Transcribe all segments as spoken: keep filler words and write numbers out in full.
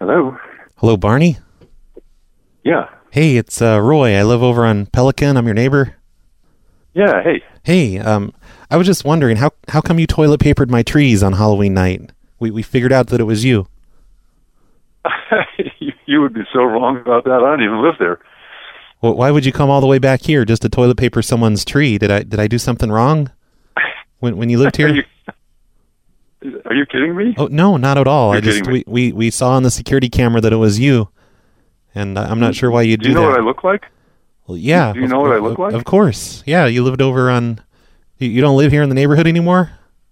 Hello? Hello, Barney? Yeah. Hey, it's uh, Roy. I live over on Pelican. I'm your neighbor. Yeah, hey. Hey, um, I was just wondering, how how come you toilet papered my trees on Halloween night? We we figured out that it was you. You would be so wrong about that. I don't even live there. Well, why would you come all the way back here just to toilet paper someone's tree? Did I did I do something wrong when when you lived here? Are you, are you kidding me? Oh, no, not at all. You're I just kidding me. we, we we saw on the security camera that it was you, and I'm not sure why you'd Do do you know that. what I look like? Well, yeah. Do you of- know what I of- look like? Of course. Yeah, you lived over on. You, you don't live here in the neighborhood anymore?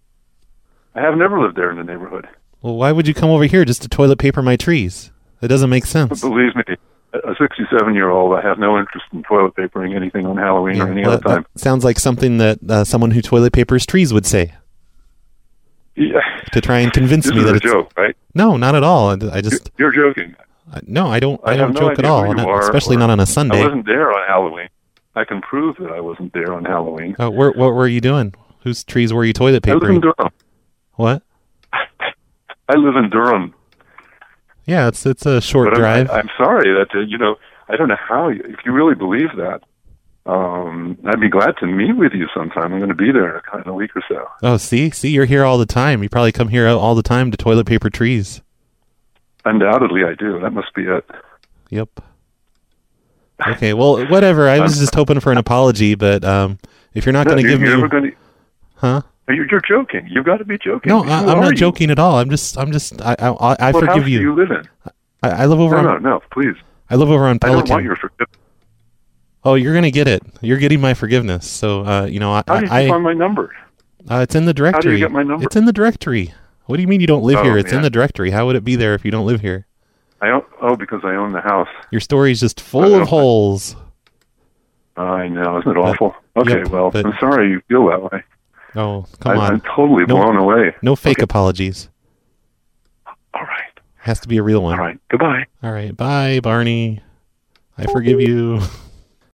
I have never lived there in the neighborhood. Well, why would you come over here just to toilet paper my trees? It doesn't make sense. Believe me, a sixty-seven-year-old, I have no interest in toilet papering anything on Halloween Yeah, or any well, other time. that sounds like something that uh, someone who toilet papers trees would say Yeah. to try and convince This me is that a it's joke, right? no, not at all. I, I just You're joking. I, no, I don't. I, I don't have no joke at idea all, who you not- are, especially or- not on a I Sunday. wasn't there on Halloween. I can prove that I wasn't there on Halloween. Uh, where, what were you doing? Whose trees were you toilet I live in papering? Durham. What? I live in Durham. Yeah, it's it's a short But drive. I'm, I'm sorry that, uh, you know, I don't know how, you, if you really believe that, um, I'd be glad to meet with you sometime. I'm going to be there in a week or so. Oh, see, see, you're here all the time. You probably come here all the time to toilet paper trees. Undoubtedly, I do. That must be it. Yep. Okay, well, whatever. I was just hoping for an apology, but um, if you're not going to you're, give you're me, never going to. huh? You're, you're joking. You've got to be joking. No, Who I, I'm are not you? joking at all. I'm just, I'm just, I, I, I I What forgive house you. do you live in? I, I live over No, on, no, no, please. I live over on I Pelican. don't want your forgiveness. Oh, you're gonna get it. You're getting my forgiveness. So, uh, you know, I, How did you I, find my number? uh, it's in the directory. get my number? It's in the directory. What do you mean you don't live Oh, here? It's in yeah. the directory. How would it be there if you don't live here? I own, oh, because I own the house. Your story's just I full don't- of holes. I know, isn't it awful? Okay, yep, well, but- I'm sorry you feel that way. Oh, come I, on. I'm totally No- blown away. No fake Okay. apologies. All right. Has to be a real one. All right. Goodbye. All right. Bye, Barney. I forgive you.